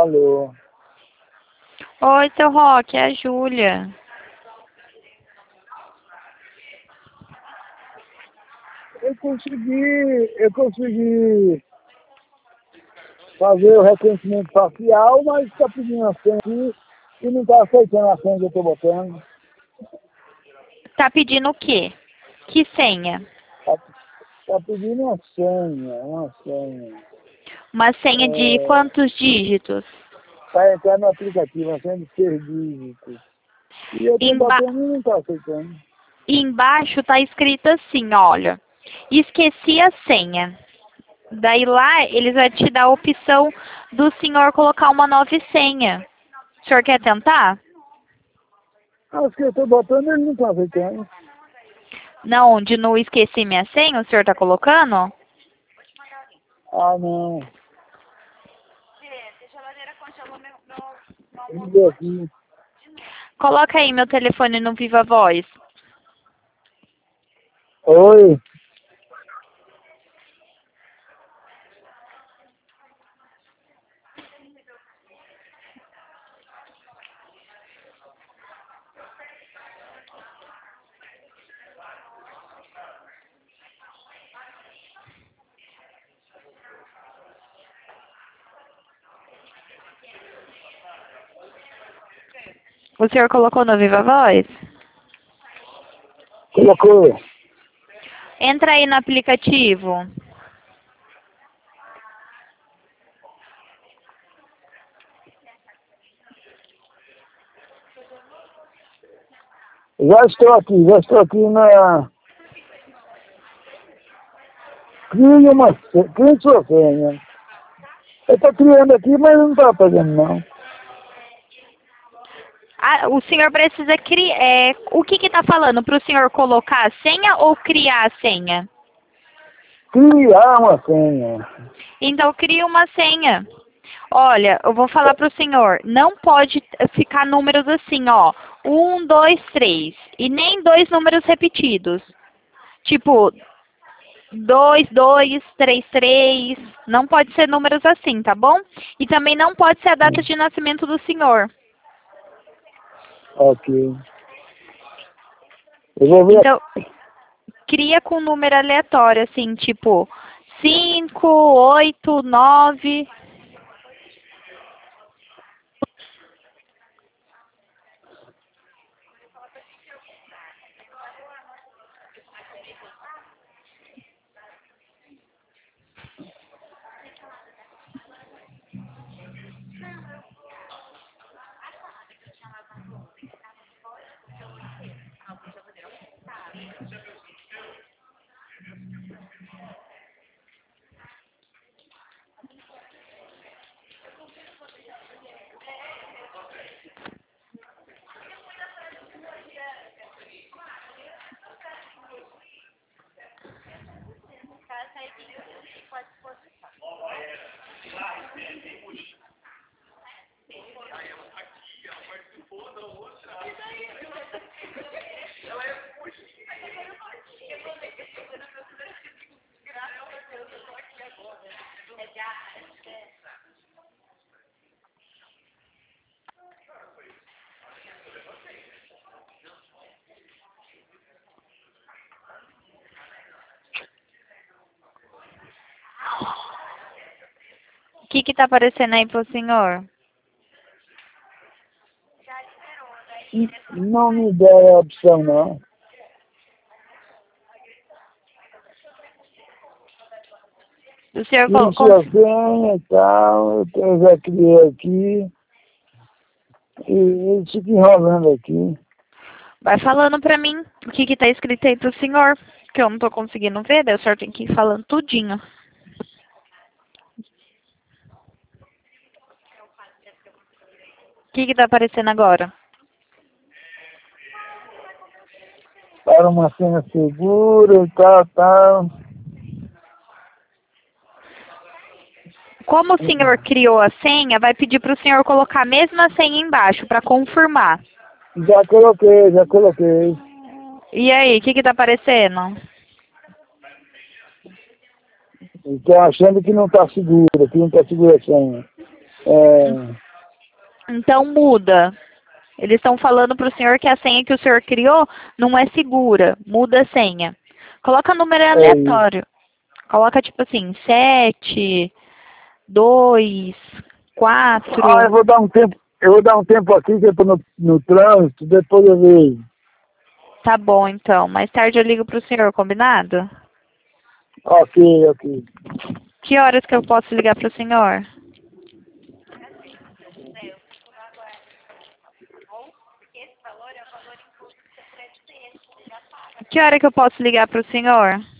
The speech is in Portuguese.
Alô. Oi, seu Roque, é a Júlia. Eu consegui fazer o reconhecimento facial, mas está pedindo a senha aqui e não está aceitando a senha que eu estou botando. Tá pedindo o quê? Que senha? Tá pedindo uma senha. Uma senha de quantos dígitos? Para entrar no aplicativo, a senha de 6 dígitos. E eu estou Emba botando e não está aceitando. Embaixo tá escrito assim, olha. Esqueci a senha. Daí lá eles vão te dar a opção do senhor colocar uma nova senha. O senhor quer tentar? As que eu estou botando, ele não está aceitando. Não, onde no esqueci minha senha, o senhor tá colocando? Ah, não. Ele deu aqui. Coloca aí meu telefone no Viva Voz. Oi. O senhor colocou no Viva Voz? Colocou. Entra aí no aplicativo. Já estou aqui na... Crie sua senha. Eu estou criando aqui, mas não está pegando não. Ah, o senhor precisa criar. O que que tá falando? Para o senhor colocar a senha ou criar a senha? Criar uma senha. Então cria uma senha. Olha, eu vou falar para o senhor. Não pode ficar números assim, ó. 1, 2, 3. E nem dois números repetidos. Tipo, 2, 2, 3, 3. Não pode ser números assim, tá bom? E também não pode ser a data de nascimento do senhor. Ok. Eu vou ver. Então, cria com um número aleatório, assim, tipo 5, 8, 9. O que que tá aparecendo aí pro senhor? Não me deu a opção não. O senhor Crie colocou. sua senha e tal. Eu já criei aqui. E ele fica enrolando aqui. Vai falando pra mim o que que tá escrito aí pro senhor. Que eu não tô conseguindo ver, daí o senhor tem que ir falando tudinho. O que que tá aparecendo agora? Para uma senha segura e tal. Como o senhor criou a senha, vai pedir pro senhor colocar a mesma senha embaixo pra confirmar. Já coloquei. E aí, o que que tá aparecendo? Estou achando que não está segura, que não está segura a senha. É, Então muda. Eles estão falando para o senhor que a senha que o senhor criou não é segura. Muda a senha. Coloca número é isso. aleatório. Coloca tipo assim, 7, 2, Ah, 4. eu vou dar um tempo aqui que eu tô no trânsito, depois eu vejo. Tá bom, então. Mais tarde eu ligo pro senhor, combinado? Ok, ok. Que horas que eu posso ligar pro senhor? Que hora que eu posso ligar pro senhor?